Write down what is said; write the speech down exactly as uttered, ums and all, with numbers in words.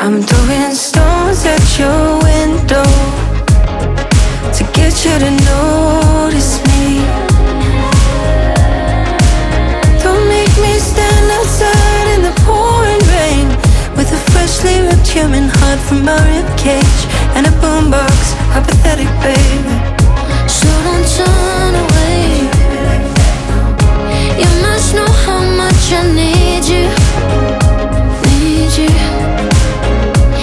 I'm throwing stones at your window to get you to notice me. Don't make me stand outside in the pouring rain with a freshly ripped human heart from my ribcage and a boombox, apathetic baby. So don't turn away.